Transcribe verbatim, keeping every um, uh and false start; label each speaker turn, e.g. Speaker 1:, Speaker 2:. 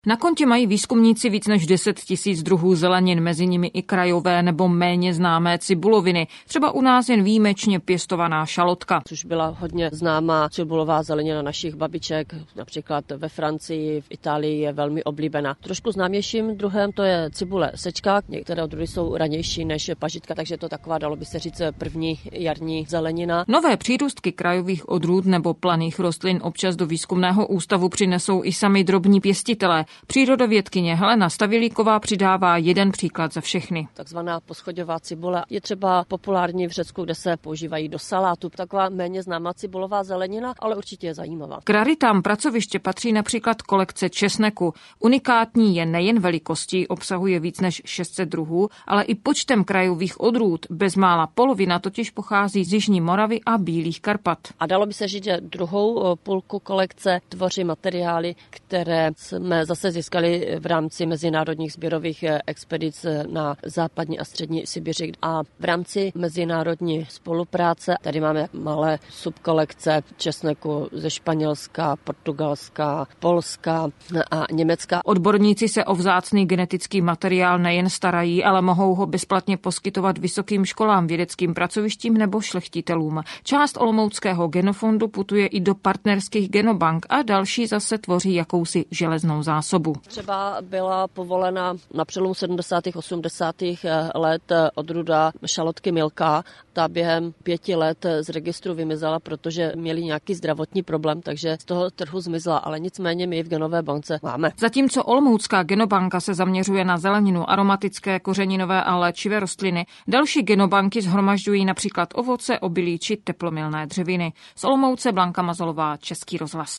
Speaker 1: Na kontě mají výzkumníci víc než deset tisíc druhů zelenin, mezi nimi i krajové nebo méně známé cibuloviny. Třeba u nás jen výjimečně pěstovaná šalotka.
Speaker 2: Což byla hodně známá cibulová zelenina našich babiček, například ve Francii, v Itálii je velmi oblíbená. Trošku známějším druhem to je cibule sečka, některé druhy jsou ranější než pažitka, takže je to taková, dalo by se říct, první jarní zelenina.
Speaker 1: Nové přírůstky krajových odrůd nebo planých rostlin občas do výzkumného ústavu přinesou i sami drobní pěstitelé. Přírodovědkyně Helena Stavilíková přidává jeden příklad za všechny.
Speaker 2: Takzvaná poschodová cibule je třeba populární v Řecku, kde se používají do salátu. Taková méně známá cibulová zelenina, ale určitě je zajímavá.
Speaker 1: K raritám pracoviště patří například kolekce česneku. Unikátní je nejen velikostí, obsahuje víc než šest set druhů, ale i počtem krajových odrůd. Bezmála polovina totiž pochází z jižní Moravy a Bílých Karpat.
Speaker 2: A dalo by se říct, že druhou půlku kolekce tvoří materiály, které jsme zase získali v rámci mezinárodních sběrových expedic na západní a střední Sibiři. A v rámci mezinárodní spolupráce tady máme malé subkolekce česneku ze Španělska, Portugalska, Polska a Německa.
Speaker 1: Odborníci se o vzácný genetický materiál nejen starají, ale mohou ho bezplatně poskytovat vysokým školám, vědeckým pracovištím nebo šlechtitelům. Část olomouckého genofondu putuje i do partnerských genobank a další zase tvoří jakousi železnou zásobu.
Speaker 2: Třeba byla povolena na přelomu sedmdesátých osmdesátých let odrůda šalotky Milka. Ta během pěti let z registru vymizela, protože měli nějaký zdravotní problém, takže z toho trhu zmizela, ale nicméně my ji v genové bance máme.
Speaker 1: Zatímco olomoucká genobanka se zaměřuje na zeleninu, aromatické, kořeninové a léčivé rostliny, další genobanky shromažďují například ovoce, obilí či teplomilné dřeviny. Z Olomouce Blanka Mazalová, Český rozhlas.